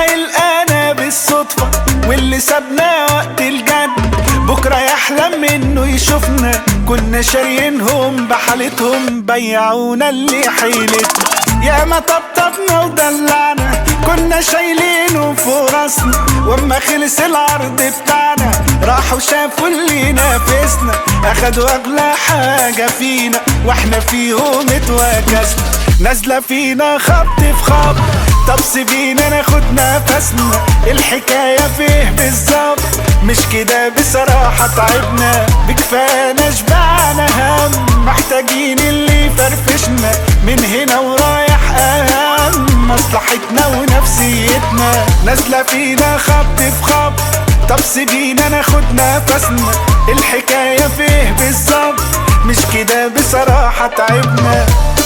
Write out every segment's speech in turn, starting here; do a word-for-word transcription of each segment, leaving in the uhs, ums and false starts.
يلقانا بالصدفة، واللي سابنا وقت الجد بكرة يحلم انه يشوفنا. كنا شاريينهم بحالتهم بيعونا اللي حيلتنا. يا ما طبطبنا ودلعنا كنا شايلينه فوق راسنا، واما خلص العرض بتاعنا راحوا شافوا اللي نافسنا. اخدوا اغلى حاجة فينا واحنا فيهم اتوكسنا. نازلة فينا خبط في خبط، طب سيبينا ناخد نفسنا. الحكاية فيه بالظبط مش كده بصراحة تعبنا. بكفانا شبعنا هم، محتاجين اللي يفرفشنا. من هنا ورايح اهم مصلحتنا ونفسيتنا. نازلة فينا خبط في خبط، طب سيبينا ناخد نفسنا. الحكاية فيه بالظبط مش كده بصراحة تعبنا.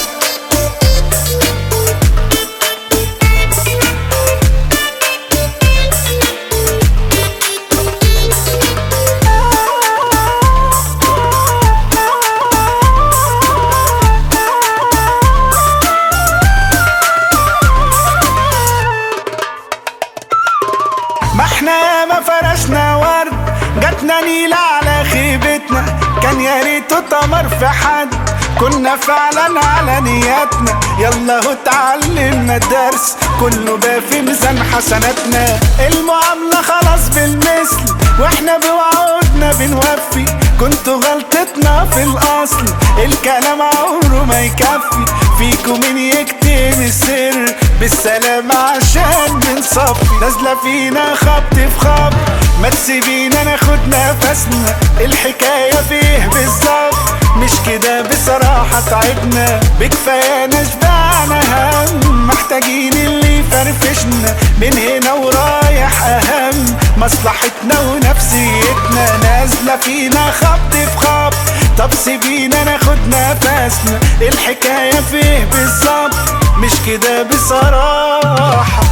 ما احنا ما فرشنا ورد جاتنا نيلة على خيبتنا. كان يا ريته تمر في حد، كنا فعلا على نياتنا. يلا هو اتعلمنا الدرس كله بقى في ميزان حسناتنا. المعاملة خلاص بالمثل واحنا بوعودنا بنوفي. كنتوا غلطتنا في الاصل، الكلام عمره ما يكفي. فيكم مين يكتم السر بالسلامة عشان بنصفي. نازلة فينا خبط في خبط، ما تسيبينا ناخد نفسنا. الحكاية فيه بالظبط مش كده بصراحة تعبنا. بكفانا شبعنا هم، محتاجين اللي يفرفشنا. من هنا ورايح اهم مصلحتنا ونفسيتنا. نازلة فينا خبط في خبط، طب سيبينا ناخد نفسنا. الحكاية فيه بالظبط مش كده بصراحة